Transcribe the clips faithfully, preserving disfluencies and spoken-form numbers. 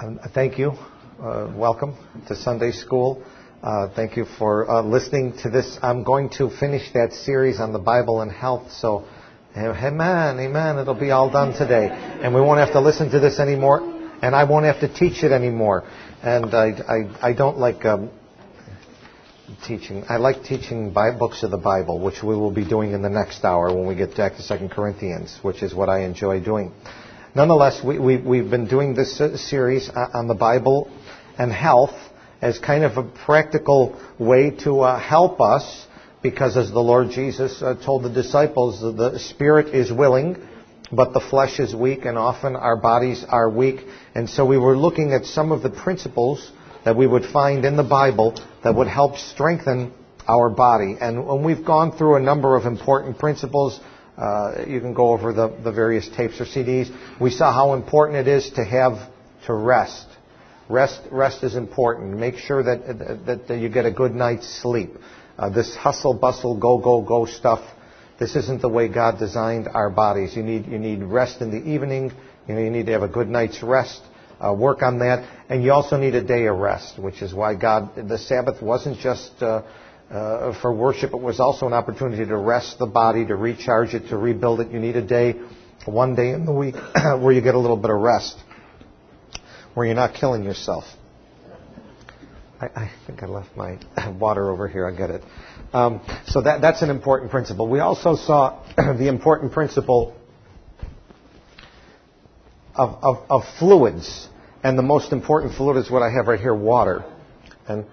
Um, thank you. Uh, welcome to Sunday School. Uh, thank you for uh, listening to this. I'm going to finish that series on the Bible and health. So, amen, amen. It'll be all done today. And we won't have to listen to this anymore. And I won't have to teach it anymore. And I, I, I don't like um, teaching. I like teaching by books of the Bible, which we will be doing in the next hour when we get back to Second Corinthians, which is what I enjoy doing. Nonetheless, we, we, we've been doing this uh, series on the Bible and health as kind of a practical way to uh, help us, because as the Lord Jesus uh, told the disciples, the spirit is willing, but the flesh is weak, and often our bodies are weak. And so we were looking at some of the principles that we would find in the Bible that would help strengthen our body. And when we've gone through a number of important principles, Uh, you can go over the, the various tapes or C Ds. We saw how important it is to have to rest. Rest, rest is important. Make sure that that, that you get a good night's sleep. Uh, this hustle, bustle, go, go, go stuff. This isn't the way God designed our bodies. You need you need rest in the evening. You know, you need to have a good night's rest. Uh, work on that, and you also need a day of rest, which is why God, the Sabbath wasn't just Uh, Uh, for worship. It was also an opportunity to rest the body, to recharge it, to rebuild it. You need a day, one day in the week, where you get a little bit of rest, where you're not killing yourself. I, I think I left my water over here. I get it. Um, so that, that's an important principle. We also saw the important principle of, of, of fluids. And the most important fluid is what I have right here, water. And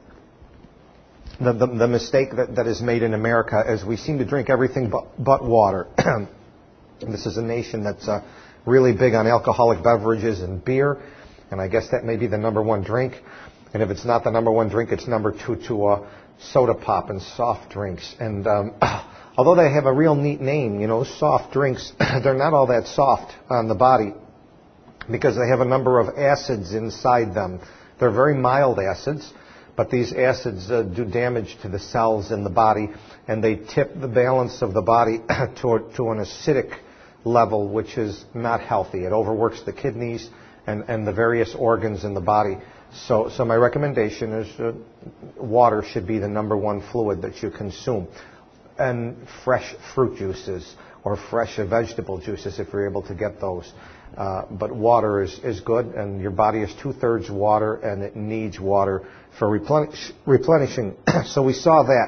The, the, the mistake that, that is made in America is we seem to drink everything but, but water. This is a nation that's uh, really big on alcoholic beverages and beer, and I guess that may be the number one drink. And if it's not the number one drink, it's number two to uh, soda pop and soft drinks. And um, although they have a real neat name, you know, soft drinks, they're not all that soft on the body because they have a number of acids inside them. They're very mild acids. But these acids uh, do damage to the cells in the body, and they tip the balance of the body to, to an acidic level, which is not healthy. It overworks the kidneys and, and the various organs in the body. So, so my recommendation is uh, water should be the number one fluid that you consume. And fresh fruit juices or fresh vegetable juices if you're able to get those. Uh, but water is, is good, and your body is two-thirds water, and it needs water for replenish, replenishing. So we saw that.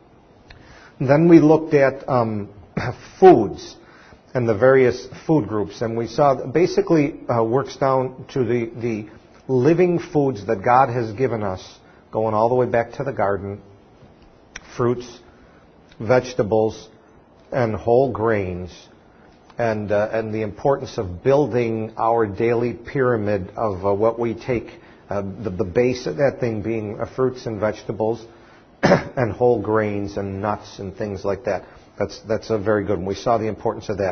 Then we looked at um, foods and the various food groups, and we saw that basically uh, works down to the, the living foods that God has given us, going all the way back to the garden: fruits, vegetables, and whole grains. And, uh, and the importance of building our daily pyramid of uh, what we take, uh, the, the base of that thing being uh, fruits and vegetables and whole grains and nuts and things like that. That's, that's a very good one. We saw the importance of that.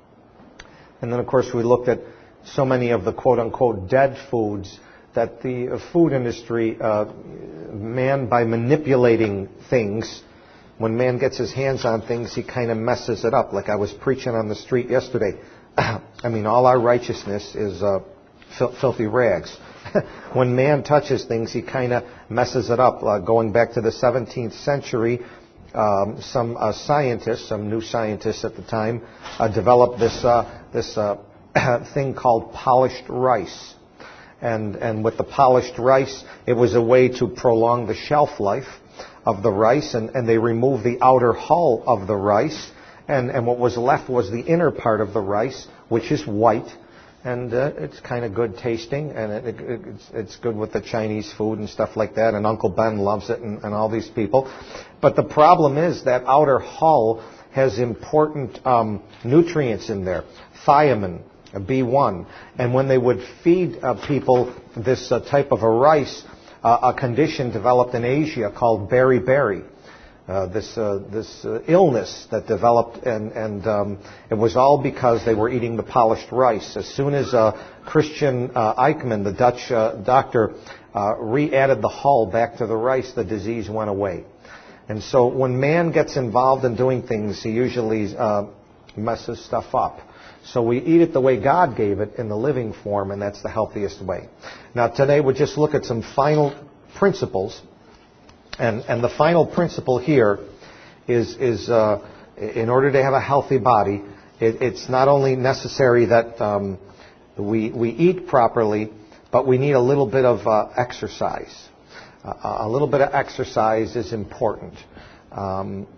And then, of course, we looked at so many of the quote-unquote dead foods that the food industry, uh, man, by manipulating things, when man gets his hands on things, he kind of messes it up. Like I was preaching on the street yesterday. I mean, all our righteousness is uh, fil- filthy rags. When man touches things, he kind of messes it up. Uh, going back to the seventeenth century, um, some uh, scientists, some new scientists at the time, uh, developed this uh, this uh, thing called polished rice. And and with the polished rice, it was a way to prolong the shelf life of the rice, and, and they removed the outer hull of the rice, and, and what was left was the inner part of the rice, which is white, and uh, it's kind of good tasting, and it, it, it's, it's good with the Chinese food and stuff like that, and Uncle Ben loves it, and, and all these people. But the problem is that outer hull has important um, nutrients in there, thiamine, B one, and when they would feed uh, people this uh, type of a rice, Uh, a condition developed in Asia called beriberi, uh, this uh, this uh, illness that developed, and, and um, it was all because they were eating the polished rice. As soon as uh, Christian uh, Eichmann, the Dutch uh, doctor, uh, re-added the hull back to the rice, the disease went away. And so when man gets involved in doing things, he usually uh, messes stuff up. So we eat it the way God gave it in the living form, and that's the healthiest way. Now today we'll just look at some final principles. And, and the final principle here is, is uh, in order to have a healthy body, it, it's not only necessary that um, we, we eat properly, but we need a little bit of uh, exercise. Uh, a little bit of exercise is important. Um,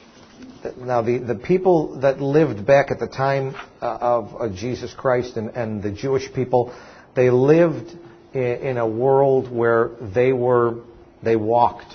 Now, the, the people that lived back at the time uh, of, of Jesus Christ and, and the Jewish people, they lived in, in a world where they were, they walked.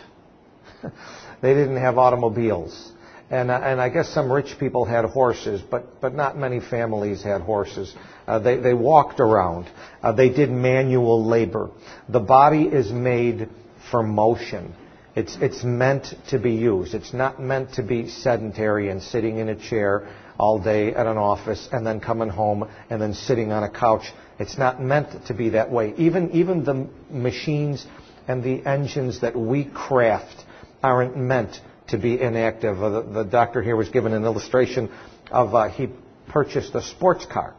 They didn't have automobiles. And, uh, and I guess some rich people had horses, but, but not many families had horses. Uh, they, they walked around. Uh, they did manual labor. The body is made for motion. It's, it's meant to be used. It's not meant to be sedentary and sitting in a chair all day at an office and then coming home and then sitting on a couch. It's not meant to be that way. Even, even the machines and the engines that we craft aren't meant to be inactive. Uh, the, the doctor here was given an illustration of uh, he purchased a sports car,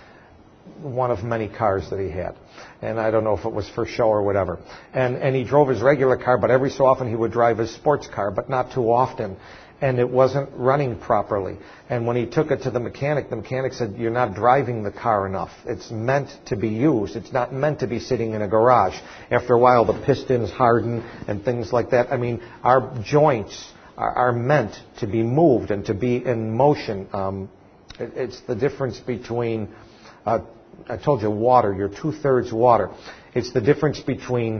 one of many cars that he had. And I don't know if it was for show or whatever. And, and he drove his regular car, but every so often he would drive his sports car, but not too often. And it wasn't running properly. And when he took it to the mechanic, the mechanic said, "You're not driving the car enough. It's meant to be used. It's not meant to be sitting in a garage." After a while, the pistons harden and things like that. I mean, our joints are, are meant to be moved and to be in motion. Um, it, it's the difference between... Uh, I told you water, you're two-thirds water. It's the difference between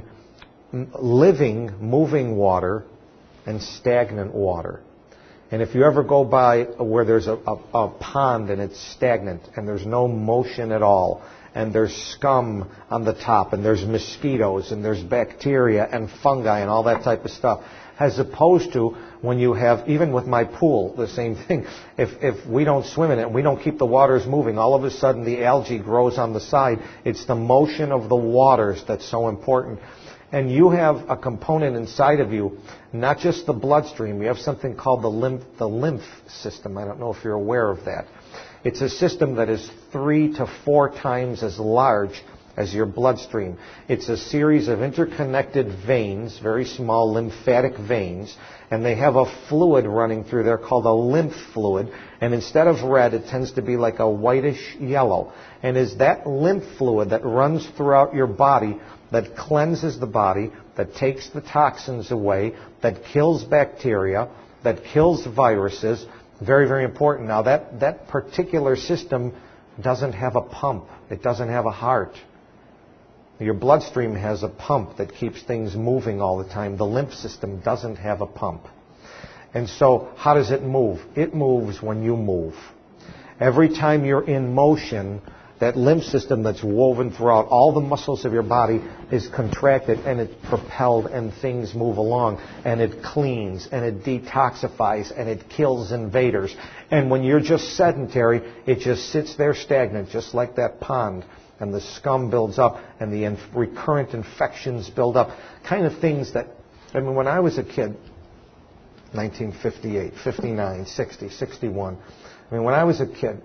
living, moving water and stagnant water. And if you ever go by where there's a, a, a pond and it's stagnant and there's no motion at all, and there's scum on the top, and there's mosquitoes, and there's bacteria and fungi and all that type of stuff, as opposed to when you have, even with my pool, the same thing. If, if we don't swim in it and we don't keep the waters moving, all of a sudden the algae grows on the side. It's the motion of the waters that's so important. And you have a component inside of you, not just the bloodstream. You have something called the lymph, the lymph system. I don't know if you're aware of that. It's a system that is three to four times as large as your bloodstream. It's a series of interconnected veins, very small lymphatic veins, and they have a fluid running through there called a lymph fluid, and instead of red, it tends to be like a whitish yellow. And it's that lymph fluid that runs throughout your body that cleanses the body, that takes the toxins away, that kills bacteria, that kills viruses. Very, very important. Now, that, that particular system doesn't have a pump. It doesn't have a heart. Your bloodstream has a pump that keeps things moving all the time. The lymph system doesn't have a pump. And so, how does it move? It moves when you move. Every time you're in motion, that lymph system that's woven throughout all the muscles of your body is contracted and it's propelled and things move along and it cleans and it detoxifies and it kills invaders. And when you're just sedentary, it just sits there stagnant, just like that pond. And the scum builds up and the inf- recurrent infections build up. Kind of things that, I mean, when I was a kid, nineteen fifty-eight, fifty-nine, sixty, sixty-one, I mean, when I was a kid,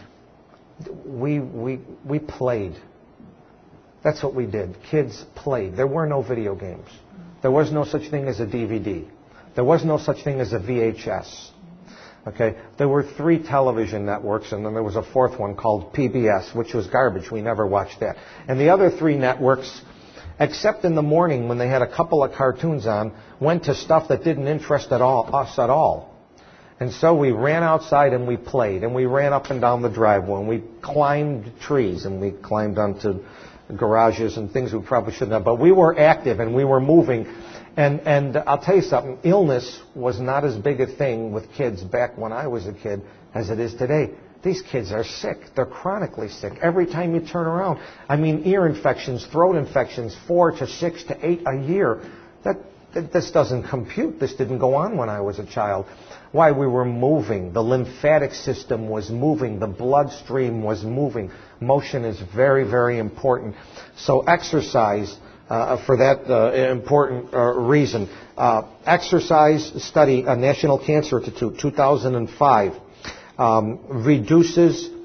we, we, we played. That's what we did. Kids played. There were no video games. There was no such thing as a D V D. There was no such thing as a V H S. Okay, there were three television networks, and then there was a fourth one called P B S, which was garbage. We never watched that. And the other three networks, except in the morning when they had a couple of cartoons on, went to stuff that didn't interest at all, us at all. And so we ran outside and we played, and we ran up and down the driveway, and we climbed trees, and we climbed onto garages and things we probably shouldn't have. But we were active and we were moving. And, and I'll tell you something, illness was not as big a thing with kids back when I was a kid as it is today. These kids are sick. They're chronically sick. Every time you turn around, I mean, ear infections, throat infections, four to six to eight a year. That, that this doesn't compute. This didn't go on when I was a child. Why? We were moving. The lymphatic system was moving. The bloodstream was moving. Motion is very, very important. So exercise... Uh, for that uh, important uh, reason. Uh, exercise study, uh, National Cancer Institute, two thousand five, um, reduces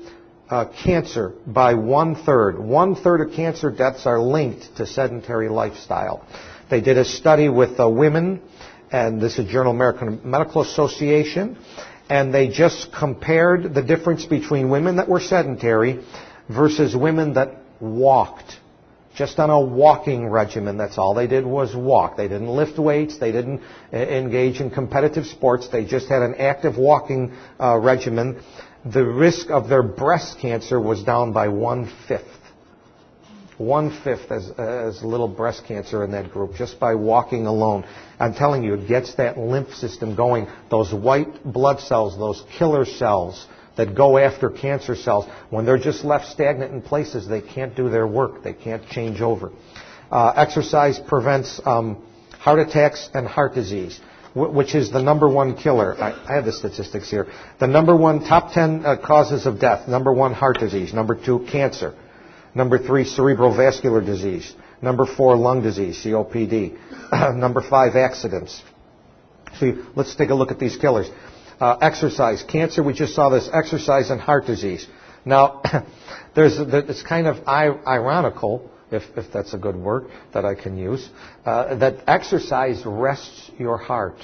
uh, cancer by one-third. One-third of cancer deaths are linked to sedentary lifestyle. They did a study with uh, women, and this is Journal American Medical Association, and they just compared the difference between women that were sedentary versus women that walked. Just on a walking regimen, that's all they did was walk. They didn't lift weights. They didn't uh, engage in competitive sports. They just had an active walking uh, regimen. The risk of their breast cancer was down by one-fifth. One-fifth as, as little breast cancer in that group, just by walking alone. I'm telling you, it gets that lymph system going. Those white blood cells, those killer cells that go after cancer cells, when they're just left stagnant in places, they can't do their work. They can't change over. Uh, exercise prevents um, heart attacks and heart disease, w- which is the number one killer. I, I have the statistics here. The number one, top ten uh, causes of death. Number one, heart disease. Number two, cancer. Number three, cerebral vascular disease. Number four, lung disease, C O P D. Number five, accidents. See, let's take a look at these killers. Uh, exercise, cancer, we just saw this, exercise and heart disease. Now, there's it's kind of ironical, if, if that's a good word that I can use, uh, that exercise rests your heart.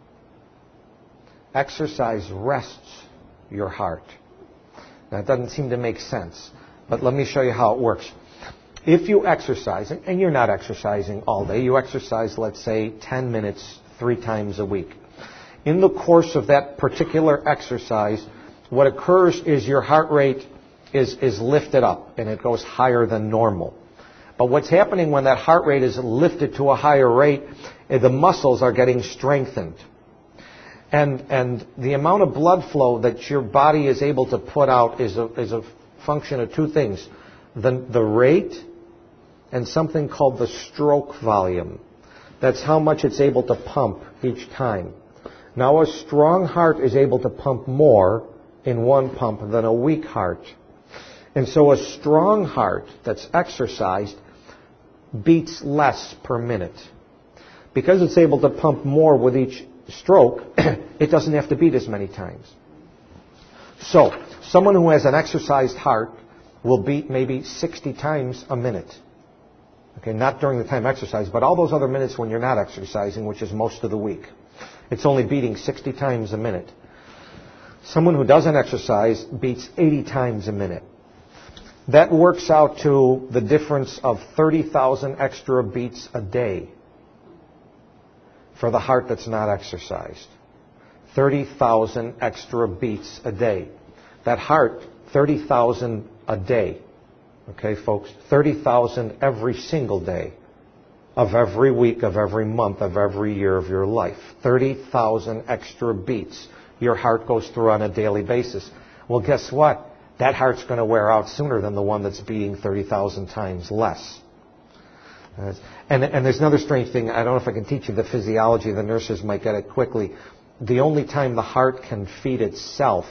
Exercise rests your heart. Now, it doesn't seem to make sense, but let me show you how it works. If you exercise, and you're not exercising all day, you exercise, let's say, ten minutes three times a week. In the course of that particular exercise, what occurs is your heart rate is, is lifted up, and it goes higher than normal. But what's happening when that heart rate is lifted to a higher rate, the muscles are getting strengthened. And, and the amount of blood flow that your body is able to put out is a, is a function of two things. The, the rate and something called the stroke volume. That's how much it's able to pump each time. Now, a strong heart is able to pump more in one pump than a weak heart. And so a strong heart that's exercised beats less per minute. Because it's able to pump more with each stroke, it doesn't have to beat as many times. So, someone who has an exercised heart will beat maybe sixty times a minute. Okay, not during the time exercise, but all those other minutes when you're not exercising, which is most of the week. It's only beating sixty times a minute. Someone who doesn't exercise beats eighty times a minute. That works out to the difference of thirty thousand extra beats a day for the heart that's not exercised. thirty thousand extra beats a day. That heart, thirty thousand a day. Okay, folks? thirty thousand every single day of every week, of every month, of every year of your life. thirty thousand extra beats your heart goes through on a daily basis. Well, guess what? That heart's going to wear out sooner than the one that's beating thirty thousand times less. And, and there's another strange thing. I don't know if I can teach you the physiology. The nurses might get it quickly. The only time the heart can feed itself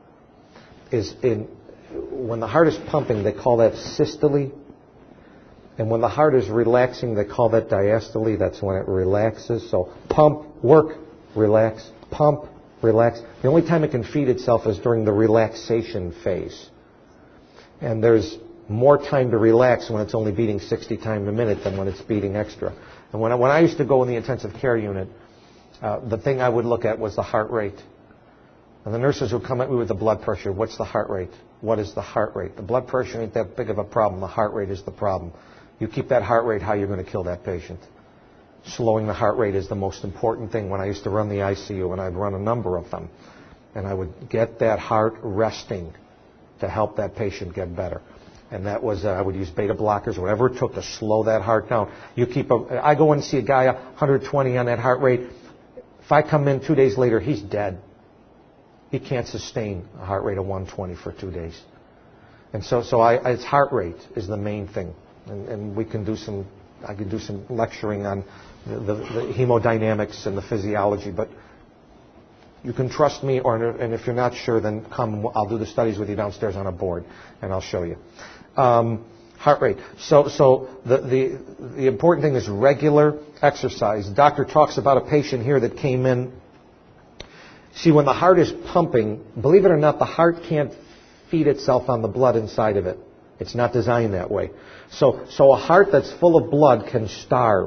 is in when the heart is pumping. They call that systole. And when the heart is relaxing, they call that diastole. That's when it relaxes. So pump, work, relax, pump, relax. The only time it can feed itself is during the relaxation phase. And there's more time to relax when it's only beating sixty times a minute than when it's beating extra. And when I, when I used to go in the intensive care unit, uh, the thing I would look at was the heart rate. And the nurses would come at me with the blood pressure. What's the heart rate? What is the heart rate? The blood pressure ain't that big of a problem. The heart rate is the problem. You keep that heart rate high, you're going to kill that patient. Slowing the heart rate is the most important thing. When I used to run the I C U, and I'd run a number of them, and I would get that heart resting to help that patient get better. And that was, uh, I would use beta blockers, whatever it took to slow that heart down. You keep a, I go in and see a guy one hundred twenty on that heart rate. If I come in two days later, he's dead. He can't sustain a heart rate of one twenty for two days. And so, so I, it's heart rate is the main thing. And, and we can do some, I can do some lecturing on the, the, the hemodynamics and the physiology, but you can trust me, or, and if you're not sure, then come, I'll do the studies with you downstairs on a board, and I'll show you. Um, heart rate. So, so the, the, the important thing is regular exercise. The doctor talks about a patient here that came in. See, when the heart is pumping, believe it or not, the heart can't feed itself on the blood inside of it. It's not designed that way. So, so a heart that's full of blood can starve.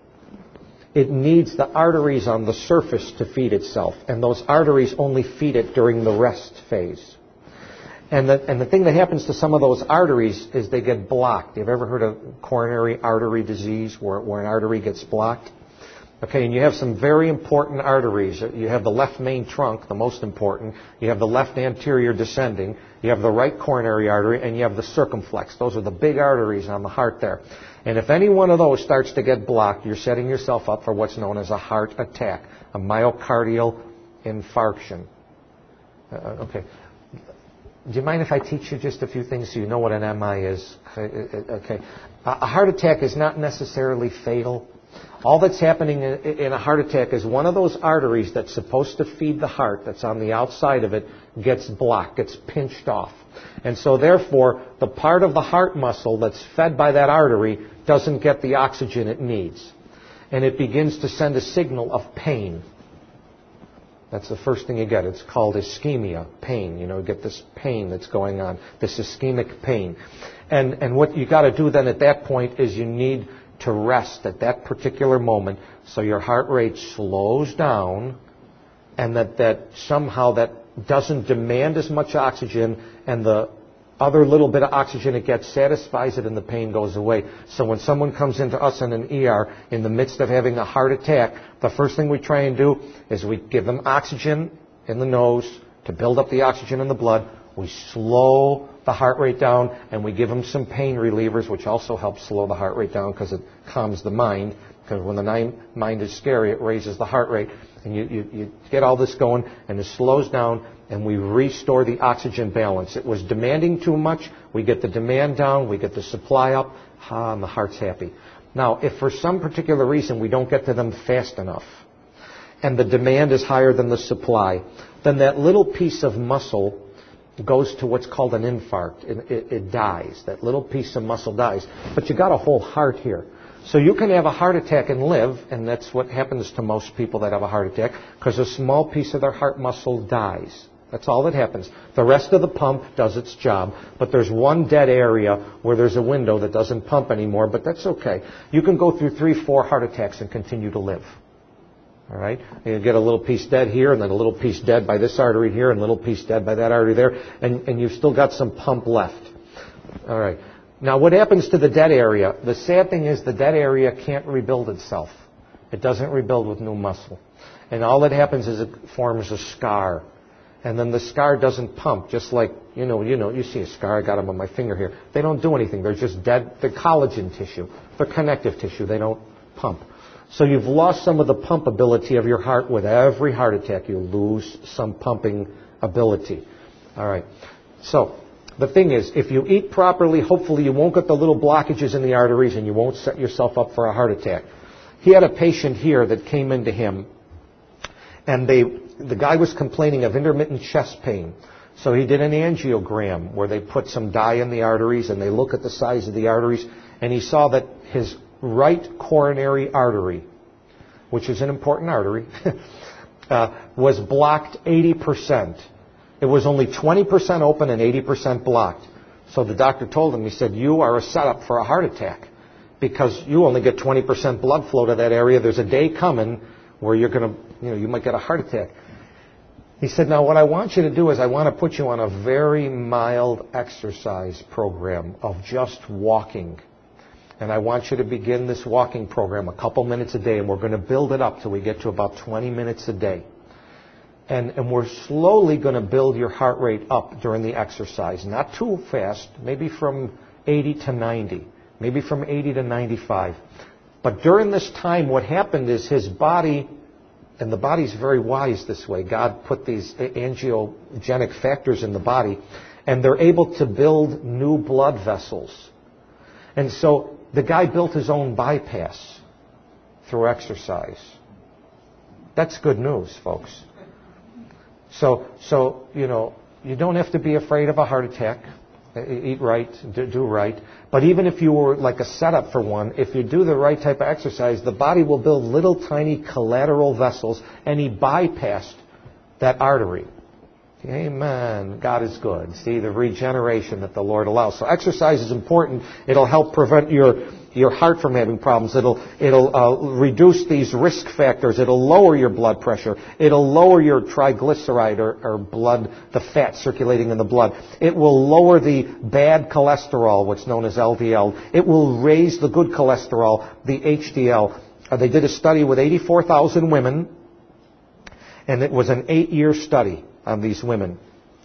It needs the arteries on the surface to feed itself, and those arteries only feed it during the rest phase. And the, and the thing that happens to some of those arteries is they get blocked. You've ever heard of coronary artery disease, where, where an artery gets blocked? Okay, and you have some very important arteries. You have the left main trunk, the most important. You have the left anterior descending. You have the right coronary artery, and you have the circumflex. Those are the big arteries on the heart there. And if any one of those starts to get blocked, you're setting yourself up for what's known as a heart attack, a myocardial infarction. Uh, okay. Do you mind if I teach you just a few things so you know what an M I is? Okay. A heart attack is not necessarily fatal. All that's happening in a heart attack is one of those arteries that's supposed to feed the heart, that's on the outside of it, gets blocked, gets pinched off. And so therefore, the part of the heart muscle that's fed by that artery doesn't get the oxygen it needs. And it begins to send a signal of pain. That's the first thing you get. It's called ischemia, pain. You know, you get this pain that's going on, this ischemic pain. And, and what you got to do then at that point is you need to rest at that particular moment so your heart rate slows down, and that, that somehow that doesn't demand as much oxygen, and the other little bit of oxygen it gets satisfies it and the pain goes away. So when someone comes into us in an E R in the midst of having a heart attack, the first thing we try and do is we give them oxygen in the nose to build up the oxygen in the blood. We slow the heart rate down, and we give them some pain relievers, which also helps slow the heart rate down because it calms the mind. Because when the mind is scary, it raises the heart rate. And you, you, you get all this going, and it slows down, and we restore the oxygen balance. It was demanding too much. We get the demand down. We get the supply up. Ah, and the heart's happy. Now, if for some particular reason we don't get to them fast enough, and the demand is higher than the supply, then that little piece of muscle goes to what's called an infarct. It, it, it dies. That little piece of muscle dies. But you got a whole heart here. So you can have a heart attack and live, and that's what happens to most people that have a heart attack, because a small piece of their heart muscle dies. That's all that happens. The rest of the pump does its job, but there's one dead area where there's a window that doesn't pump anymore, but that's okay. You can go through three, four heart attacks and continue to live. All right? You get a little piece dead here, and then a little piece dead by this artery here, and a little piece dead by that artery there, and, and you've still got some pump left. All right. Now, what happens to the dead area? The sad thing is the dead area can't rebuild itself. It doesn't rebuild with new muscle. And all that happens is it forms a scar. And then the scar doesn't pump, just like, you know, you know, you see a scar, I got them on my finger here. They don't do anything. They're just dead. They're collagen tissue. They're connective tissue. They don't pump. So you've lost some of the pump ability of your heart. With every heart attack, you lose some pumping ability. All right. So the thing is, if you eat properly, hopefully you won't get the little blockages in the arteries and you won't set yourself up for a heart attack. He had a patient here that came into him, and they, the guy was complaining of intermittent chest pain. So he did an angiogram where they put some dye in the arteries and they look at the size of the arteries, and he saw that his right coronary artery, which is an important artery, uh, was blocked eighty percent. It was only twenty percent open and eighty percent blocked. So the doctor told him, he said, you are a setup for a heart attack because you only get twenty percent blood flow to that area. There's a day coming where you're going to, you know, you might get a heart attack. He said, now what I want you to do is I want to put you on a very mild exercise program of just walking. And I want you to begin this walking program a couple minutes a day, and we're going to build it up till we get to about twenty minutes a day. And, and we're slowly going to build your heart rate up during the exercise. Not too fast, maybe from eighty to ninety, maybe from eighty to ninety-five. But during this time, what happened is his body, and the body's very wise this way, God put these angiogenic factors in the body, and they're able to build new blood vessels. And so the guy built his own bypass through exercise. That's good news, folks. So, so you know, you don't have to be afraid of a heart attack. Eat right, do, do right. But even if you were like a setup for one, if you do the right type of exercise, the body will build little tiny collateral vessels, and he bypassed that artery. Amen. God is good. See, the regeneration that the Lord allows. So exercise is important. It'll help prevent your your heart from having problems. It'll it'll uh, reduce these risk factors. It'll lower your blood pressure. It'll lower your triglyceride or, or blood, the fat circulating in the blood. It will lower the bad cholesterol, what's known as L D L. It will raise the good cholesterol, the H D L. Uh, they did a study with eighty-four thousand women, and it was an eight-year study on these women.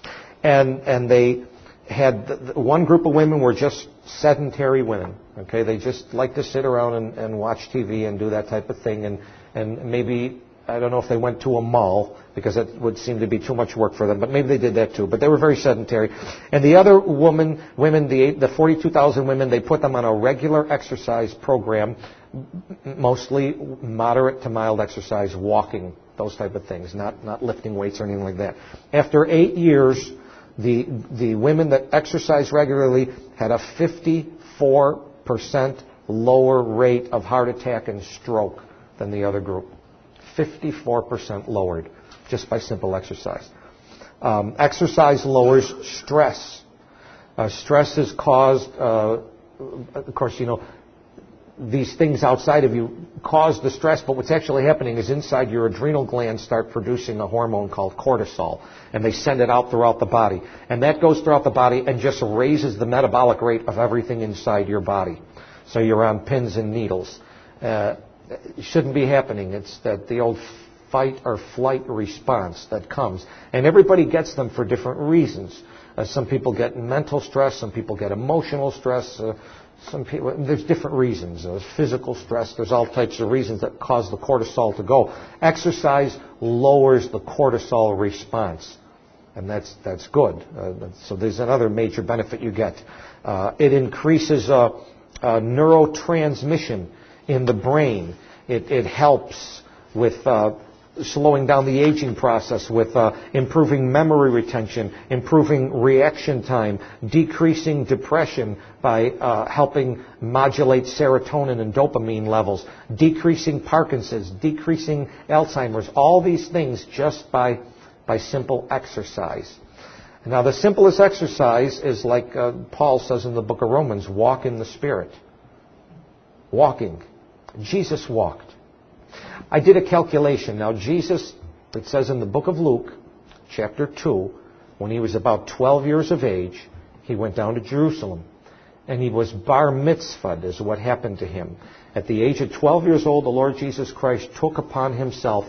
And and they had, one group of women were just sedentary women. Okay, they just like to sit around and, and watch T V and do that type of thing. And, and maybe, I don't know if they went to a mall, because that would seem to be too much work for them, but maybe they did that too. But they were very sedentary. And the other woman, women, the, the forty-two thousand women, they put them on a regular exercise program, mostly moderate to mild exercise, walking, those type of things, not, not lifting weights or anything like that. After eight years, the, the women that exercised regularly had a fifty-four percent lower rate of heart attack and stroke than the other group. fifty-four percent lowered just by simple exercise. Um, exercise lowers stress. Uh, stress is caused, uh, of course, you know, these things outside of you cause the stress, but what's actually happening is inside your adrenal glands start producing a hormone called cortisol, and they send it out throughout the body. And that goes throughout the body and just raises the metabolic rate of everything inside your body. So you're on pins and needles. Uh, it shouldn't be happening. It's that the old fight or flight response that comes. And everybody gets them for different reasons. Uh, some people get mental stress, some people get emotional stress, uh, Some people, there's different reasons. There's physical stress. There's all types of reasons that cause the cortisol to go. Exercise lowers the cortisol response, and that's that's good. Uh, so there's another major benefit you get. Uh, it increases uh, uh, neurotransmission in the brain. It, it helps with uh, slowing down the aging process, with uh, improving memory retention, improving reaction time, decreasing depression by uh, helping modulate serotonin and dopamine levels, decreasing Parkinson's, decreasing Alzheimer's, all these things just by, by simple exercise. Now, the simplest exercise is like uh, Paul says in the book of Romans, walk in the Spirit. Walking. Jesus walked. I did a calculation. Now, Jesus, it says in the book of Luke, chapter two, when he was about twelve years of age, he went down to Jerusalem. And he was bar mitzvahed, is what happened to him. At the age of twelve years old, the Lord Jesus Christ took upon himself,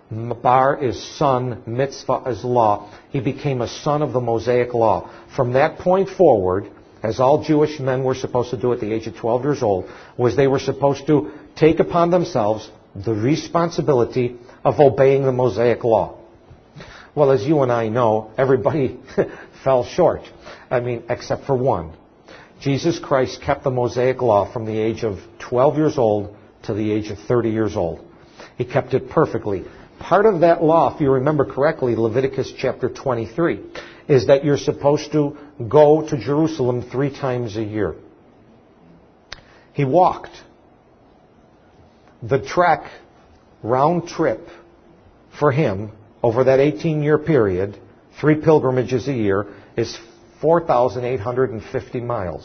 bar is son, mitzvah is law. He became a son of the Mosaic law. From that point forward, as all Jewish men were supposed to do at the age of twelve years old, was they were supposed to take upon themselves the responsibility of obeying the Mosaic law. Well, as you and I know, everybody fell short. I mean, except for one. Jesus Christ kept the Mosaic law from the age of twelve years old to the age of thirty years old. He kept it perfectly. Part of that law, if you remember correctly, Leviticus chapter twenty-three, is that you're supposed to go to Jerusalem three times a year. He walked. The trek, round trip, for him, over that eighteen-year period, three pilgrimages a year, is four thousand eight hundred fifty miles.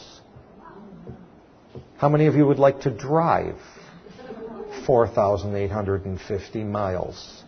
How many of you would like to drive four thousand eight hundred fifty miles?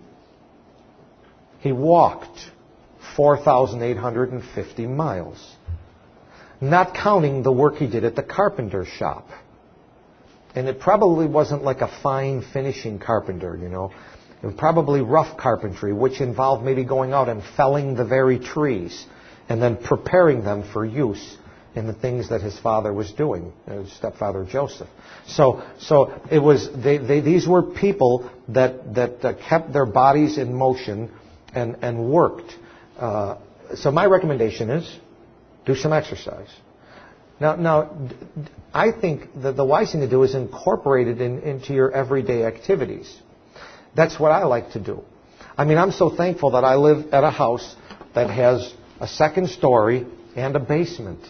He walked four thousand eight hundred fifty miles, not counting the work he did at the carpenter's shop. And it probably wasn't like a fine finishing carpenter, you know. It was probably rough carpentry, which involved maybe going out and felling the very trees and then preparing them for use in the things that his father was doing, his stepfather Joseph. So, so it was. They, they, these were people that that uh, kept their bodies in motion and and worked. Uh, so my recommendation is do some exercise. Now, now, I think that the wise thing to do is incorporate it in, into your everyday activities. That's what I like to do. I mean, I'm so thankful that I live at a house that has a second story and a basement.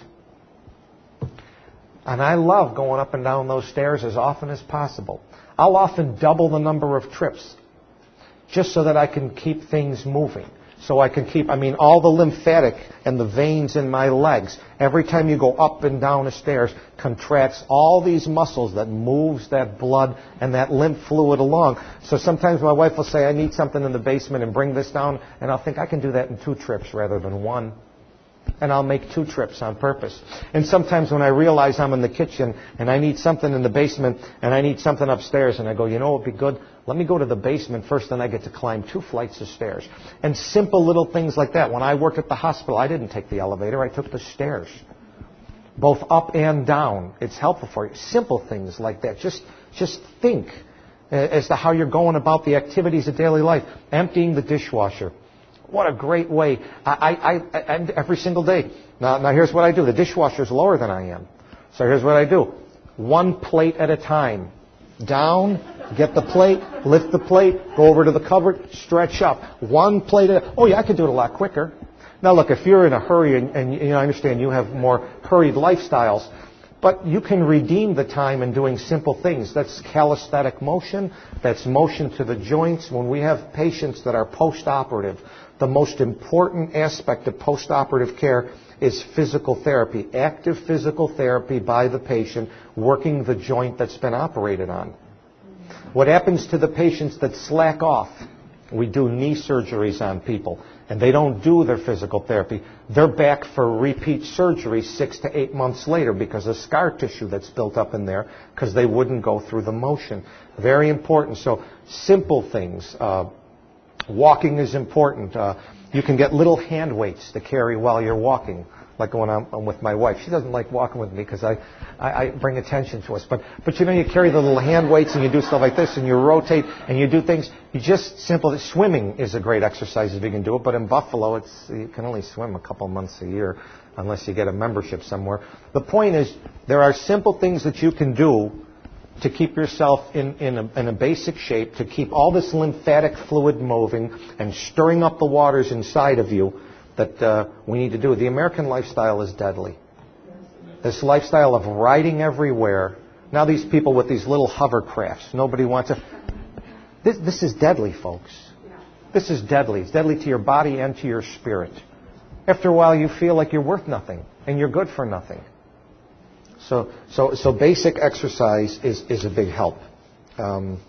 And I love going up and down those stairs as often as possible. I'll often double the number of trips just so that I can keep things moving. So I can keep, I mean, all the lymphatic and the veins in my legs, every time you go up and down the stairs, contracts all these muscles that moves that blood and that lymph fluid along. So sometimes my wife will say, I need something in the basement and bring this down, and I'll think I can do that in two trips rather than one. And I'll make two trips on purpose. And sometimes when I realize I'm in the kitchen and I need something in the basement and I need something upstairs, and I go, you know what would be good? Let me go to the basement first, then I get to climb two flights of stairs. And simple little things like that. When I worked at the hospital, I didn't take the elevator. I took the stairs. Both up and down. It's helpful for you. Simple things like that. Just, just think as to how you're going about the activities of daily life. Emptying the dishwasher. What a great way. I, I, I, I every single day. Now, now here's what I do. The dishwasher's lower than I am. So here's what I do. One plate at a time. Down, get the plate, lift the plate, go over to the cupboard, stretch up. One plate at a, oh yeah, I could do it a lot quicker. Now look, if you're in a hurry, and, and you know, I understand you have more hurried lifestyles, but you can redeem the time in doing simple things. That's calisthenic motion. That's motion to the joints. When we have patients that are post-operative, the most important aspect of post-operative care is physical therapy, active physical therapy by the patient, working the joint that's been operated on. What happens to the patients that slack off? We do knee surgeries on people, and they don't do their physical therapy. They're back for repeat surgery six to eight months later because of scar tissue that's built up in there because they wouldn't go through the motion. Very important. So simple things. Uh, walking is important. Uh, you can get little hand weights to carry while you're walking. Like when I'm, I'm with my wife. She doesn't like walking with me because I, I, I bring attention to us. But, but you know, you carry the little hand weights and you do stuff like this and you rotate and you do things. You just simple. Swimming is a great exercise if you can do it. But in Buffalo, it's you can only swim a couple months a year unless you get a membership somewhere. The point is there are simple things that you can do to keep yourself in, in, a, in a basic shape, to keep all this lymphatic fluid moving and stirring up the waters inside of you that uh, we need to do. The American lifestyle is deadly. This lifestyle of riding everywhere. Now these people with these little hovercrafts, nobody wants to. This, this is deadly, folks. This is deadly. It's deadly to your body and to your spirit. After a while, you feel like you're worth nothing and you're good for nothing. So, so, so basic exercise is, is a big help. Um,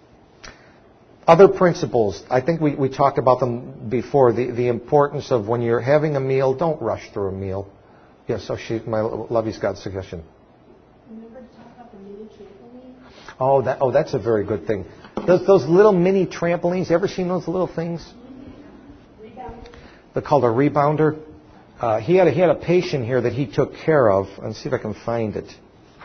Other principles, I think we, we talked about them before, the, the importance of when you're having a meal, don't rush through a meal. Yes, so she, my Lovey's got a suggestion. Remember to talk about the mini trampoline? Oh, that, oh, that's a very good thing. Those, those little mini trampolines, you ever seen those little things? Rebounder. They're called a rebounder. Uh, he, had a, he had a patient here that he took care of. Let's see if I can find it.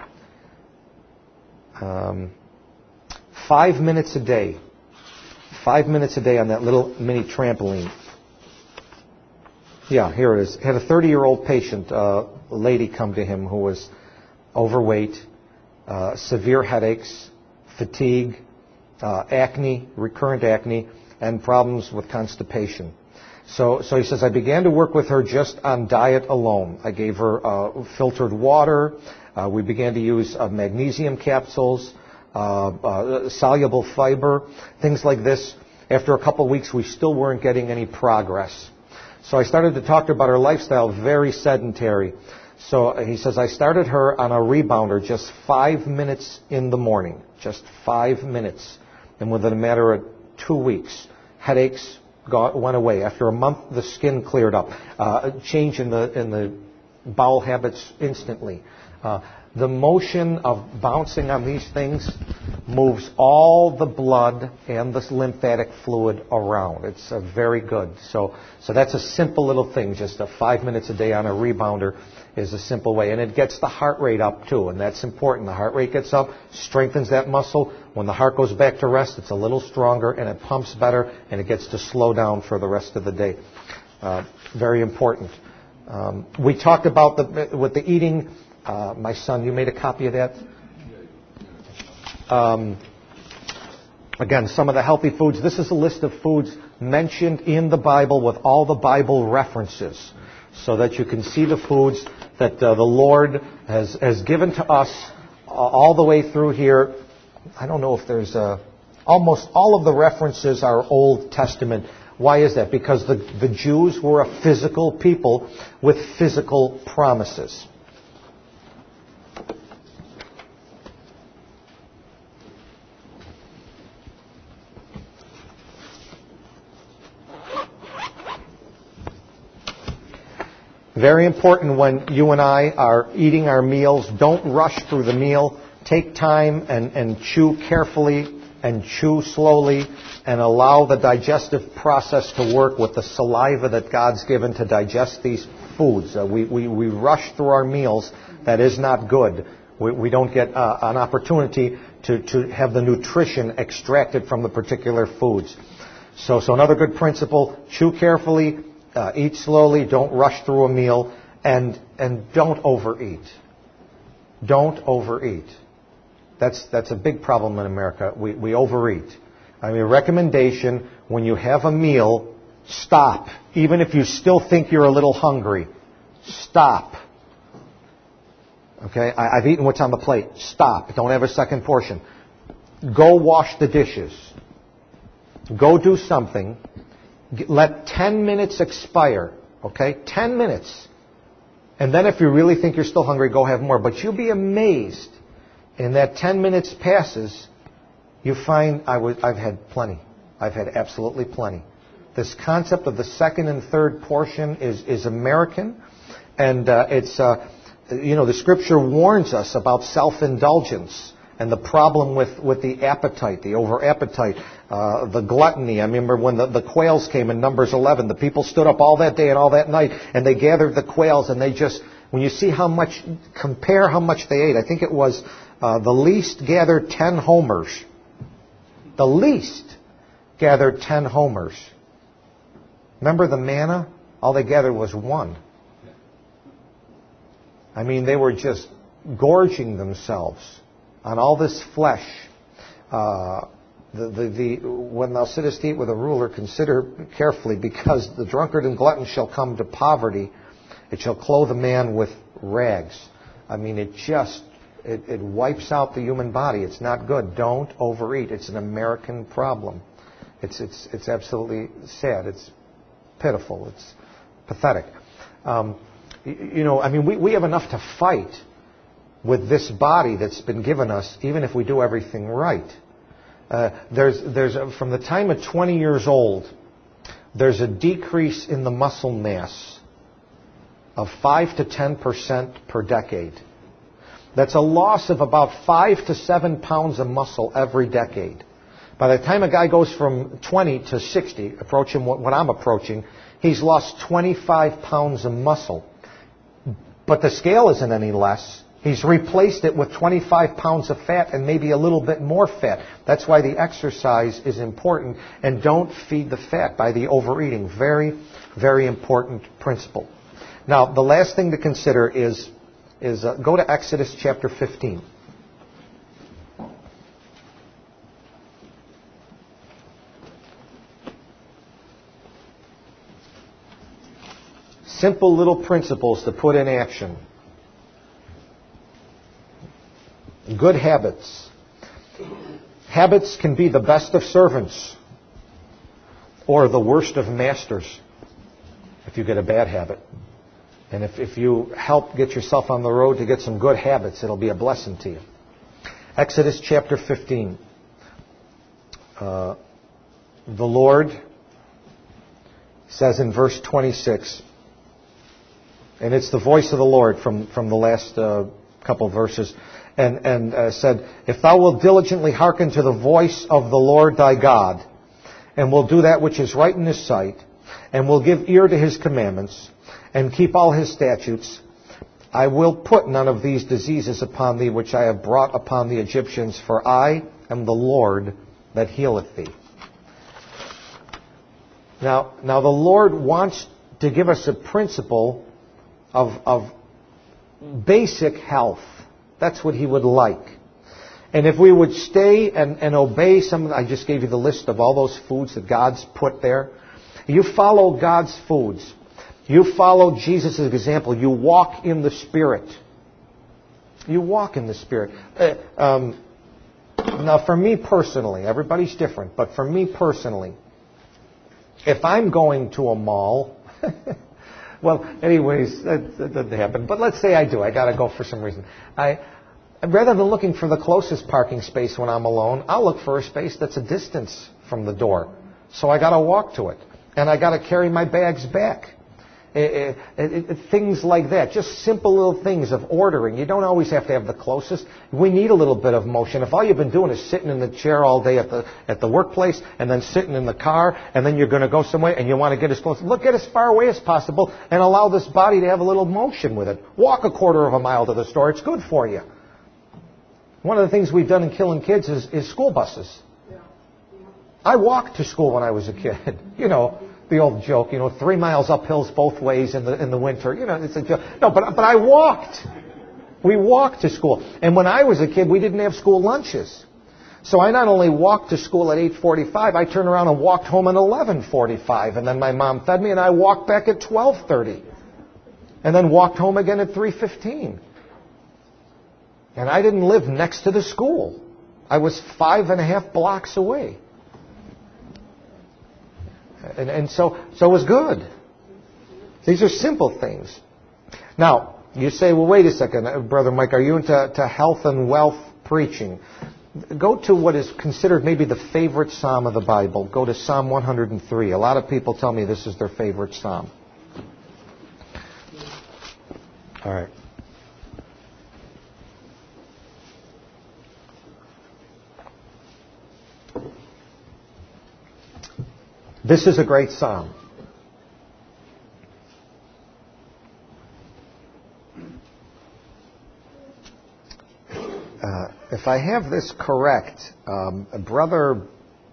Um, five minutes a day. Five minutes a day on that little mini trampoline. Yeah, here it is. Had a thirty-year-old patient, uh, a lady come to him who was overweight, uh, severe headaches, fatigue, uh, acne, recurrent acne, and problems with constipation. So, so he says, I began to work with her just on diet alone. I gave her uh, filtered water. Uh, we began to use uh, magnesium capsules. Uh, uh, soluble fiber, things like this. After a couple of weeks, we still weren't getting any progress. So I started to talk to her about her lifestyle, very sedentary. So he says, I started her on a rebounder just five minutes in the morning, just five minutes. And within a matter of two weeks, headaches got, went away. After a month, the skin cleared up. Uh, a change in the, in the bowel habits instantly. Uh, The motion of bouncing on these things moves all the blood and the lymphatic fluid around. It's uh, very good. So, so that's a simple little thing. Just a five minutes a day on a rebounder is a simple way. And it gets the heart rate up too, and that's important. The heart rate gets up, strengthens that muscle. When the heart goes back to rest, it's a little stronger and it pumps better, and it gets to slow down for the rest of the day. Uh, very important. Um, we talked about the with the eating. Uh, my son, you made a copy of that? Um, again, some of the healthy foods. This is a list of foods mentioned in the Bible with all the Bible references so that you can see the foods that uh, the Lord has, has given to us uh, all the way through here. I don't know if there's a... Almost all of the references are Old Testament. Why is that? Because the, the Jews were a physical people with physical promises. Very important when you and I are eating our meals. Don't rush through the meal. Take time and, and chew carefully and chew slowly and allow the digestive process to work with the saliva that God's given to digest these foods. Uh, we, we, we rush through our meals. That is not good. We, we don't get uh, an opportunity to, to have the nutrition extracted from the particular foods. So, so another good principle, chew carefully, uh, eat slowly, don't rush through a meal, and, and don't overeat. Don't overeat. That's, that's a big problem in America. We, we overeat. I mean, recommendation, when you have a meal, stop. Even if you still think you're a little hungry, stop. Okay? I, I've eaten what's on the plate. Stop. Don't have a second portion. Go wash the dishes. Go do something. Let ten minutes expire. Okay? ten minutes. And then if you really think you're still hungry, go have more. But you'll be amazed. In that ten minutes passes, you find I was, I've had plenty. I've had absolutely plenty. This concept of the second and third portion is, is American. And uh, it's, uh, you know, the Scripture warns us about self-indulgence and the problem with, with the appetite, the over-appetite, uh, the gluttony. I remember when the, the quails came in Numbers eleven, the people stood up all that day and all that night, and they gathered the quails, and they just, when you see how much, compare how much they ate, I think it was uh, the least gathered ten homers. The least gathered ten homers. Remember the manna? All they gathered was one. I mean, they were just gorging themselves on all this flesh. Uh, the, the, the, when thou sittest to eat with a ruler, consider carefully, because the drunkard and glutton shall come to poverty. It shall clothe a man with rags. I mean, it just, it, it wipes out the human body. It's not good. Don't overeat. It's an American problem. It's, it's, it's absolutely sad. It's pitiful. It's pathetic. Um, you, you know, I mean, we, we have enough to fight with this body that's been given us, even if we do everything right. Uh, there's, there's a, from the time of twenty years old, there's a decrease in the muscle mass of five to ten percent per decade. That's a loss of about five to seven pounds of muscle every decade. By the time a guy goes from twenty to sixty, approaching what, what I'm approaching, he's lost twenty-five pounds of muscle. But the scale isn't any less. He's replaced it with twenty-five pounds of fat and maybe a little bit more fat. That's why the exercise is important. And don't feed the fat by the overeating. Very, very important principle. Now, the last thing to consider is, is uh, go to Exodus chapter fifteen. Simple little principles to put in action. Good habits. Habits can be the best of servants or the worst of masters if you get a bad habit. And if, if you help get yourself on the road to get some good habits, it'll be a blessing to you. Exodus chapter fifteen. Uh, the Lord says in verse twenty-six, and it's the voice of the Lord from, from the last uh, couple of verses, and, and uh, said, if thou wilt diligently hearken to the voice of the Lord thy God, and will do that which is right in his sight, and will give ear to his commandments, and keep all his statutes, I will put none of these diseases upon thee which I have brought upon the Egyptians, for I am the Lord that healeth thee. Now, now the Lord wants to give us a principle of, of basic health. That's what he would like. And if we would stay and, and obey some, I just gave you the list of all those foods that God's put there. You follow God's foods. You follow Jesus' example. You walk in the Spirit. You walk in the Spirit. Uh, um, now, for me personally, everybody's different, but for me personally, if I'm going to a mall, well, anyways, that, that doesn't happen. But let's say I do. I got to go for some reason. I, rather than looking for the closest parking space when I'm alone, I'll look for a space that's a distance from the door. So I got to walk to it. And I got to carry my bags back. It, it, it, things like that. Just simple little things of ordering. You don't always have to have the closest. We need a little bit of motion. If all you've been doing is sitting in the chair all day at the at the workplace and then sitting in the car and then you're going to go somewhere and you want to get as close, look, get as far away as possible and allow this body to have a little motion with it. Walk a quarter of a mile to the store. It's good for you. One of the things we've done in Killing Kids is, is school buses. I walked to school when I was a kid. You know, the old joke, you know, three miles up hills both ways in the in the winter. You know, it's a joke. No, but but I walked. We walked to school. And when I was a kid, we didn't have school lunches. So I not only walked to school at eight forty-five, I turned around and walked home at eleven forty-five. And then my mom fed me, and I walked back at twelve thirty. And then walked home again at three fifteen. And I didn't live next to the school. I was five and a half blocks away. And, and so, so it was good. These are simple things. Now, you say, well, wait a second, Brother Mike, are you into to health and wealth preaching? Go to what is considered maybe the favorite psalm of the Bible. Go to Psalm one hundred three. A lot of people tell me this is their favorite psalm. All right. This is a great psalm. Uh, if I have this correct, um, Brother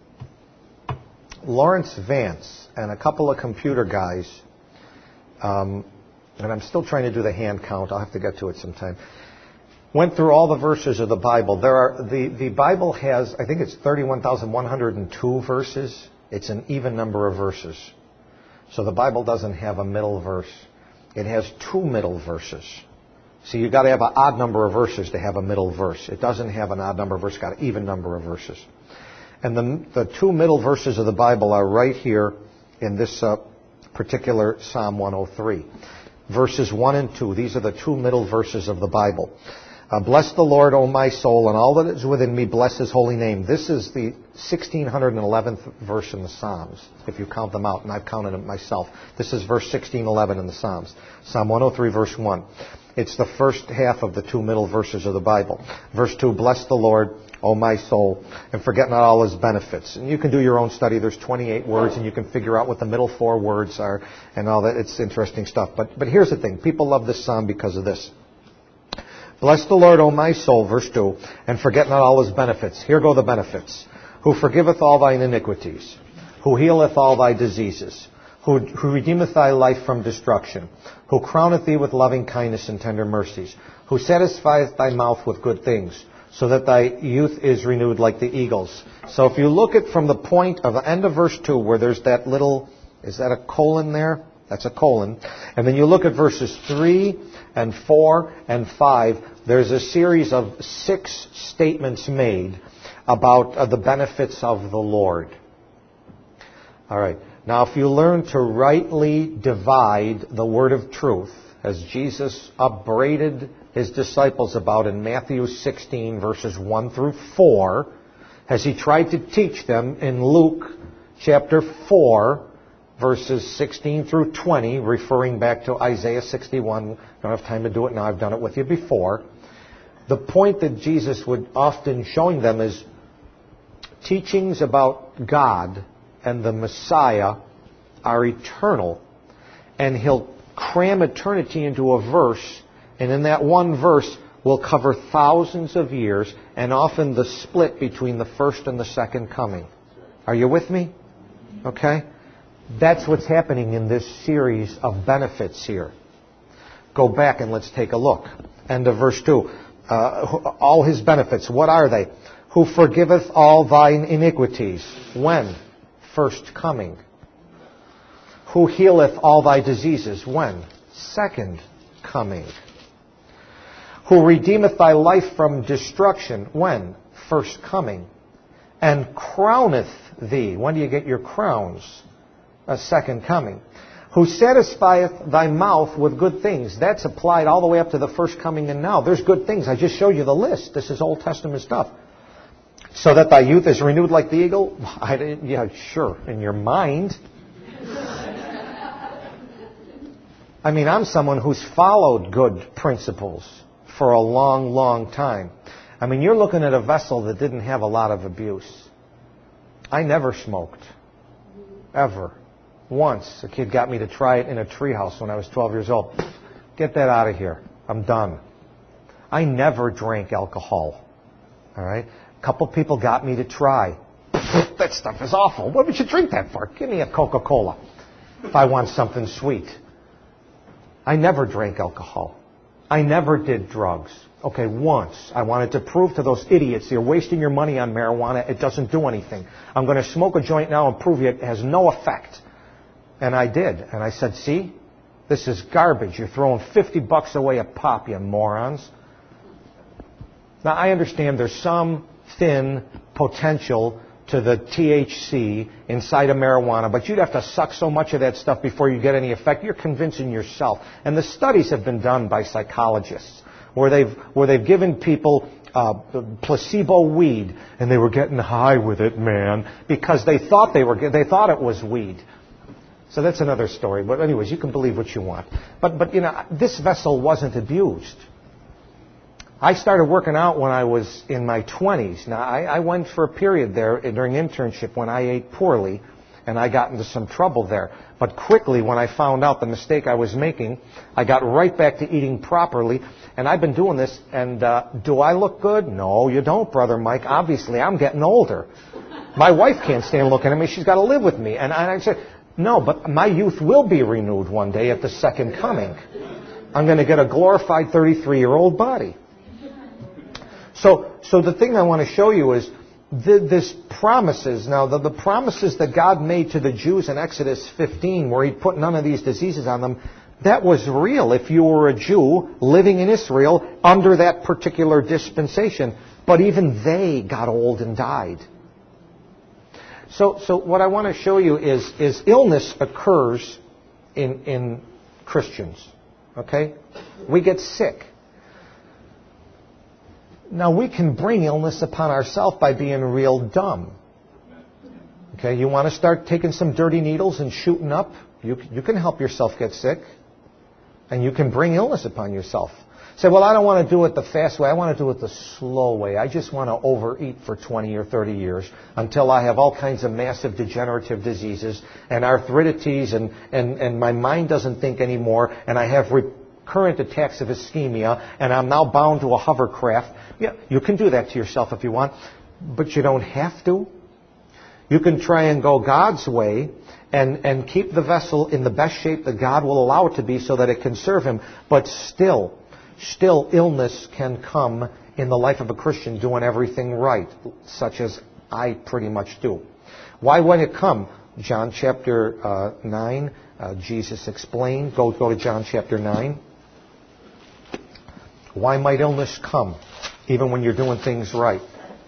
Lawrence Vance and a couple of computer guys, um, and I'm still trying to do the hand count, I'll have to get to it sometime, went through all the verses of the Bible. There are the, the Bible has, I think it's thirty-one thousand one hundred two verses. It's an even number of verses. So the Bible doesn't have a middle verse. It has two middle verses. So you've got to have an odd number of verses to have a middle verse. It doesn't have an odd number of verses. It's got an even number of verses. And the, the two middle verses of the Bible are right here in this uh, particular Psalm one oh three. Verses one and two. These are the two middle verses of the Bible. Uh, bless the Lord, O my soul, and all that is within me, bless His holy name. This is the sixteen eleventh verse in the Psalms, if you count them out, and I've counted them myself. This is verse sixteen eleven in the Psalms. Psalm one oh three, verse one. It's the first half of the two middle verses of the Bible. Verse two, bless the Lord, O my soul, and forget not all His benefits. And you can do your own study. There's twenty-eight words, and you can figure out what the middle four words are and all that. It's interesting stuff. But, but here's the thing. People love this psalm because of this. Bless the Lord, O my soul, verse two, and forget not all His benefits. Here go the benefits. Who forgiveth all thine iniquities, who healeth all thy diseases, who, who redeemeth thy life from destruction, who crowneth thee with loving kindness and tender mercies, who satisfieth thy mouth with good things, so that thy youth is renewed like the eagles. So if you look at from the point of the end of verse two, where there's that little, is that a colon there? That's a colon. And then you look at verses three and four and five. There's a series of six statements made about uh, the benefits of the Lord. All right. Now, if you learn to rightly divide the word of truth, as Jesus upbraided His disciples about in Matthew sixteen, verses one through four, as He tried to teach them in Luke chapter four, verses sixteen through twenty, referring back to Isaiah sixty-one. I don't have time to do it now. I've done it with you before. The point that Jesus would often showing them is teachings about God and the Messiah are eternal. And He'll cram eternity into a verse. And in that one verse will cover thousands of years and often the split between the first and the second coming. Are you with me? Okay? That's what's happening in this series of benefits here. Go back and let's take a look. End of verse two. Uh, all His benefits, what are they? Who forgiveth all thine iniquities. When? First coming. Who healeth all thy diseases. When? Second coming. Who redeemeth thy life from destruction. When? First coming. And crowneth thee. When do you get your crowns? a second coming. Who satisfieth thy mouth with good things. That's applied all the way up to the first coming and now. There's good things. I just showed you the list. This is Old Testament stuff. So that thy youth is renewed like the eagle. I didn't, yeah, sure. In your mind. I mean, I'm someone who's followed good principles for a long, long time. I mean, you're looking at a vessel that didn't have a lot of abuse. I never smoked. Ever. Once, a kid got me to try it in a treehouse when I was twelve years old. Get that out of here. I'm done. I never drank alcohol. All right? A couple people got me to try. That stuff is awful. What would you drink that for? Give me a Coca-Cola if I want something sweet. I never drank alcohol. I never did drugs. Okay, once. I wanted to prove to those idiots, you're wasting your money on marijuana. It doesn't do anything. I'm going to smoke a joint now and prove you it has no effect. And I did. And I said, see, this is garbage. You're throwing fifty bucks away a pop, you morons. Now, I understand there's some thin potential to the T H C inside of marijuana, but you'd have to suck so much of that stuff before you get any effect. You're convincing yourself. And the studies have been done by psychologists where they've where they've given people uh, placebo weed, and they were getting high with it, man, because they thought they were they thought it was weed. So that's another story. But anyways, you can believe what you want. But but you know, this vessel wasn't abused. I started working out when I was in my twenties. Now, I, I went for a period there during internship when I ate poorly, and I got into some trouble there. But quickly, when I found out the mistake I was making, I got right back to eating properly. And I've been doing this, and uh, do I look good? No, you don't, Brother Mike. Obviously, I'm getting older. My wife can't stand looking at me. She's got to live with me. And I said, no, but my youth will be renewed one day at the second coming. I'm going to get a glorified thirty-three-year-old body. So, so the thing I want to show you is the, this promises. Now, the, the promises that God made to the Jews in Exodus fifteen, where He put none of these diseases on them, that was real if you were a Jew living in Israel under that particular dispensation. But even they got old and died. So, so what I want to show you is, is illness occurs in, in Christians. Okay? We get sick. Now, we can bring illness upon ourselves by being real dumb. Okay, you want to start taking some dirty needles and shooting up? You, you can help yourself get sick. And you can bring illness upon yourself. Say, well, I don't want to do it the fast way. I want to do it the slow way. I just want to overeat for twenty or thirty years until I have all kinds of massive degenerative diseases and arthritides and, and, and my mind doesn't think anymore and I have recurrent attacks of ischemia and I'm now bound to a hovercraft. Yeah, you can do that to yourself if you want, but you don't have to. You can try and go God's way and, and keep the vessel in the best shape that God will allow it to be so that it can serve Him. But still, still illness can come in the life of a Christian doing everything right, such as I pretty much do. Why would it come? John chapter uh, nine, uh, Jesus explained. Go, go to John chapter nine. Why might illness come, even when you're doing things right?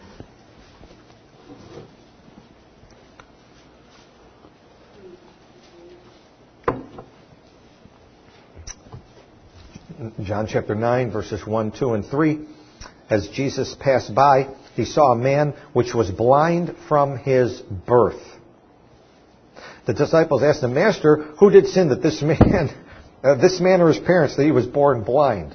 John chapter nine, verses one, two, and three. As Jesus passed by, He saw a man which was blind from his birth. The disciples asked Him, Master, who did sin that this man, uh, this man or his parents, that he was born blind?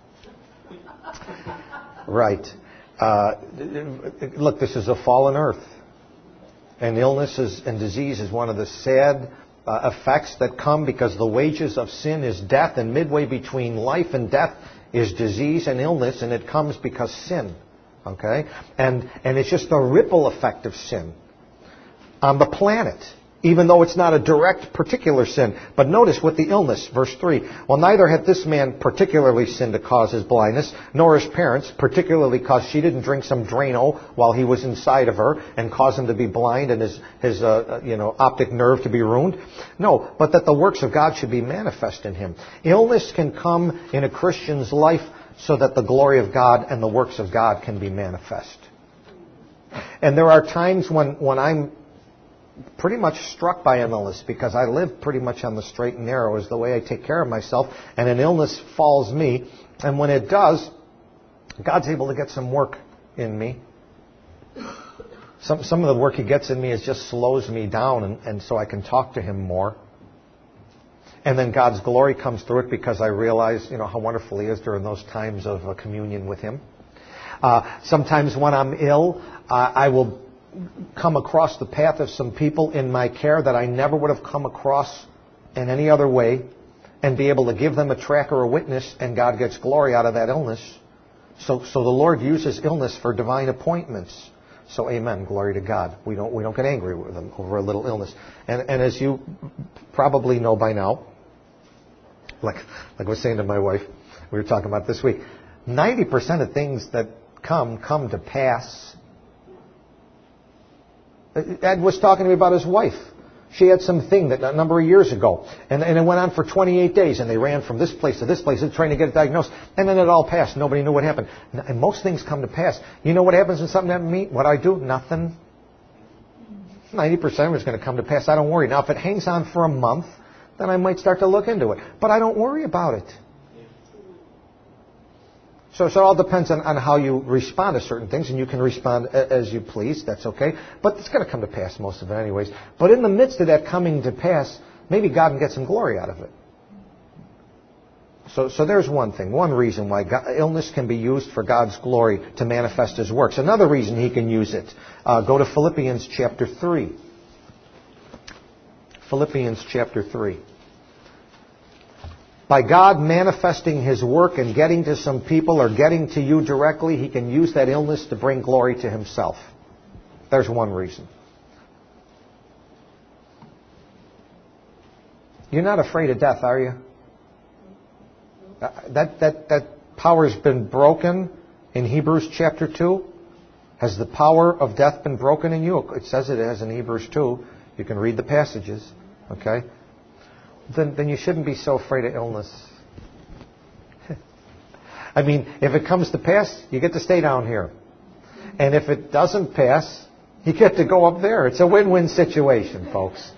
Right. Uh, look, this is a fallen earth. And illness is, and disease is one of the sad uh, effects that come because the wages of sin is death, and midway between life and death is disease and illness, and it comes because sin. Okay? And, and it's just the ripple effect of sin on the planet, even though it's not a direct particular sin. But notice with the illness, verse three, well, neither had this man particularly sinned to cause his blindness, nor his parents, particularly because she didn't drink some Drano while he was inside of her and cause him to be blind and his, his uh, you know, optic nerve to be ruined. No, but that the works of God should be manifest in him. Illness can come in a Christian's life so that the glory of God and the works of God can be manifest. And there are times when, when I'm pretty much struck by an illness because I live pretty much on the straight and narrow is the way I take care of myself. And an illness falls me. And when it does, God's able to get some work in me. Some some of the work He gets in me is just slows me down, and, and so I can talk to Him more. And then God's glory comes through it because I realize, you know, how wonderful He is during those times of uh, communion with Him. Uh, sometimes when I'm ill, uh, I will come across the path of some people in my care that I never would have come across in any other way, and be able to give them a track or a witness, and God gets glory out of that illness. So, so the Lord uses illness for divine appointments. So amen, glory to God. We don't we don't get angry with them over a little illness. And and as you probably know by now, like like I was saying to my wife, we were talking about this week, ninety percent of things that come come to pass. Ed was talking to me about his wife. She had something that a number of years ago, and, and it went on for twenty-eight days, and they ran from this place to this place trying to get it diagnosed, and then it all passed. Nobody knew what happened. And most things come to pass. You know what happens when something happens to me? What I do? Nothing. ninety percent of it is going to come to pass. I don't worry. Now, if it hangs on for a month, then I might start to look into it. But I don't worry about it. So, so it all depends on, on how you respond to certain things, and you can respond as you please. That's okay. But it's going to come to pass, most of it anyways. But in the midst of that coming to pass, maybe God can get some glory out of it. So, so there's one thing, one reason why God, illness can be used for God's glory to manifest His works. Another reason He can use it. Uh, go to Philippians chapter three. Philippians chapter three. By God manifesting His work and getting to some people or getting to you directly, He can use that illness to bring glory to Himself. There's one reason. You're not afraid of death, are you? That, that, that power's been broken in Hebrews chapter two. Has the power of death been broken in you? It says it has in Hebrews two. You can read the passages. Okay? Then, then you shouldn't be so afraid of illness. I mean, if it comes to pass, you get to stay down here. And if it doesn't pass, you get to go up there. It's a win-win situation, folks.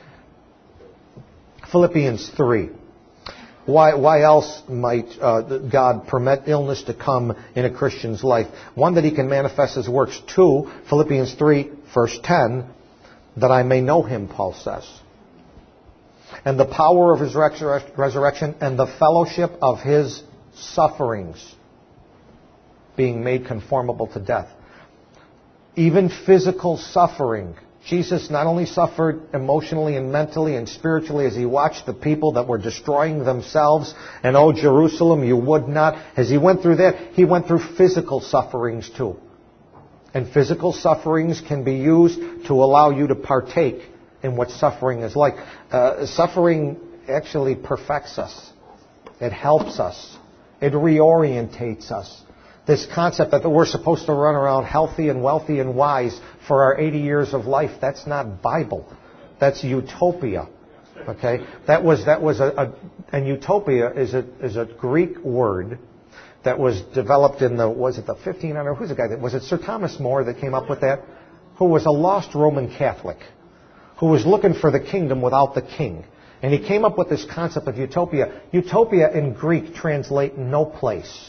Philippians three. Why, why else might uh, God permit illness to come in a Christian's life? One, that He can manifest His works. Two, Philippians three, verse ten, that I may know Him, Paul says. And the power of His resurrection and the fellowship of His sufferings, being made conformable to death. Even physical suffering. Jesus not only suffered emotionally and mentally and spiritually as He watched the people that were destroying themselves, and oh, Jerusalem, you would not. As He went through that, He went through physical sufferings too. And physical sufferings can be used to allow you to partake in what suffering is like. Uh, suffering actually perfects us. It helps us. It reorientates us. This concept that we're supposed to run around healthy and wealthy and wise for our eighty years of life, that's not Bible. That's utopia. Okay? That was that was a, a and utopia is a is a Greek word that was developed in the was it the fifteen hundred? Who's the guy that was it? Sir Thomas More that came up with that, who was a lost Roman Catholic, who was looking for the kingdom without the king. And he came up with this concept of utopia. Utopia in Greek translates no place.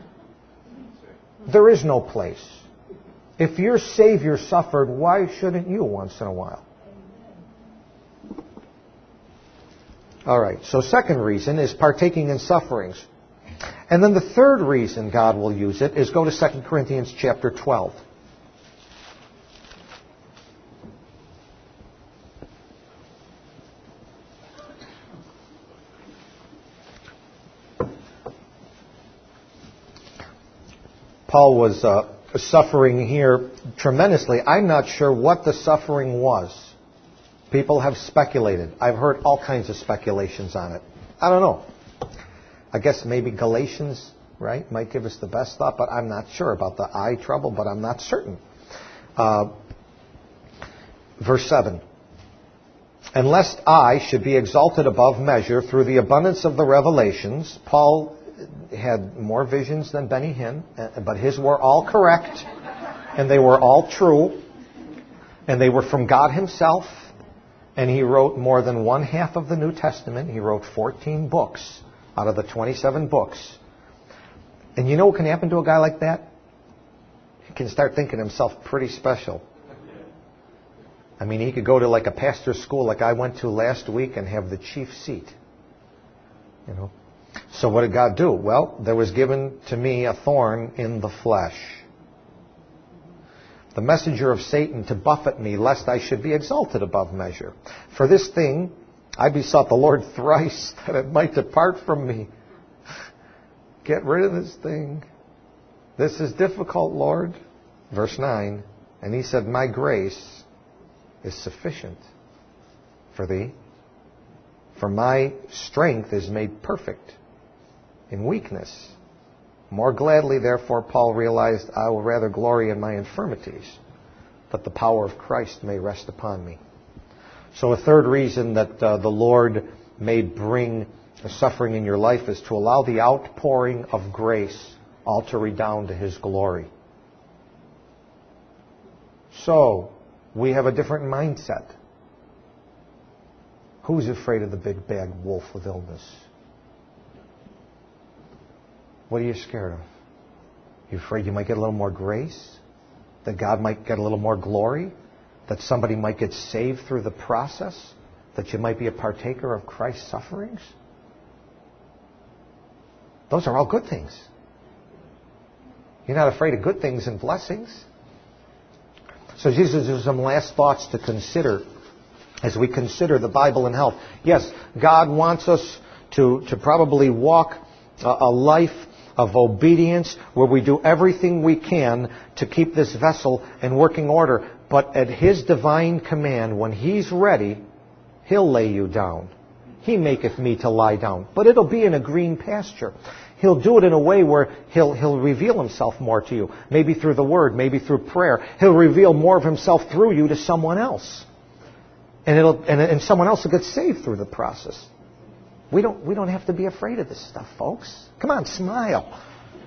There is no place. If your Savior suffered, why shouldn't you once in a while? All right, so second reason is partaking in sufferings. And then the third reason God will use it is go to Second Corinthians chapter twelve. Paul was uh, suffering here tremendously. I'm not sure what the suffering was. People have speculated. I've heard all kinds of speculations on it. I don't know. I guess maybe Galatians, right, might give us the best thought, but I'm not sure about the eye trouble, but I'm not certain. Uh, verse seven. And lest I should be exalted above measure through the abundance of the revelations, Paul had more visions than Benny Hinn, but his were all correct, and they were all true. And they were from God himself. And he wrote more than one half of the New Testament. He wrote fourteen books out of the twenty-seven books. And you know what can happen to a guy like that? He can start thinking himself pretty special. I mean, he could go to like a pastor's school like I went to last week and have the chief seat. You know. So what did God do? Well, there was given to me a thorn in the flesh, the messenger of Satan to buffet me, lest I should be exalted above measure. For this thing I besought the Lord thrice, that it might depart from me. Get rid of this thing. This is difficult, Lord. Verse nine. And he said, my grace is sufficient for thee, for my strength is made perfect in weakness. More gladly, therefore, Paul realized, I will rather glory in my infirmities, that the power of Christ may rest upon me. So a third reason that uh, the Lord may bring suffering in your life is to allow the outpouring of grace all to redound to his glory. So, we have a different mindset. Who's afraid of the big bad wolf with illness? What are you scared of? You afraid you might get a little more grace? That God might get a little more glory? That somebody might get saved through the process? That you might be a partaker of Christ's sufferings? Those are all good things. You're not afraid of good things and blessings. So Jesus has some last thoughts to consider as we consider the Bible and health. Yes, God wants us to, to probably walk a, a life of obedience where we do everything we can to keep this vessel in working order. But at his divine command, when he's ready, he'll lay you down. He maketh me to lie down. But it'll be in a green pasture. He'll do it in a way where he'll, he'll reveal himself more to you. Maybe through the Word, maybe through prayer. He'll reveal more of himself through you to someone else. And, it'll, and, and someone else will get saved through the process. We don't, we don't have to be afraid of this stuff, folks. Come on, smile.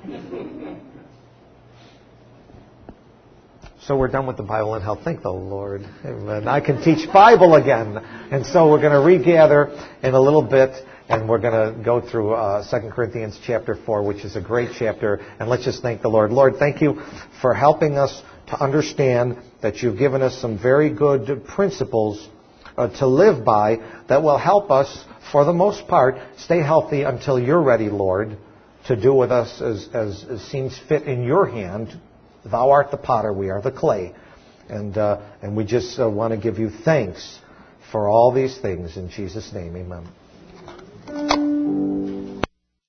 So we're done with the Bible and health. Thank the Lord. Amen. I can teach Bible again. And so we're going to regather in a little bit. And we're going to go through uh, Second Corinthians chapter four, which is a great chapter. And let's just thank the Lord. Lord, thank you for helping us to understand that you've given us some very good principles uh, to live by that will help us, for the most part, stay healthy until you're ready, Lord, to do with us as, as, as seems fit in your hand. Thou art the potter, we are the clay. And, uh, and we just uh, want to give you thanks for all these things. In Jesus' name, amen.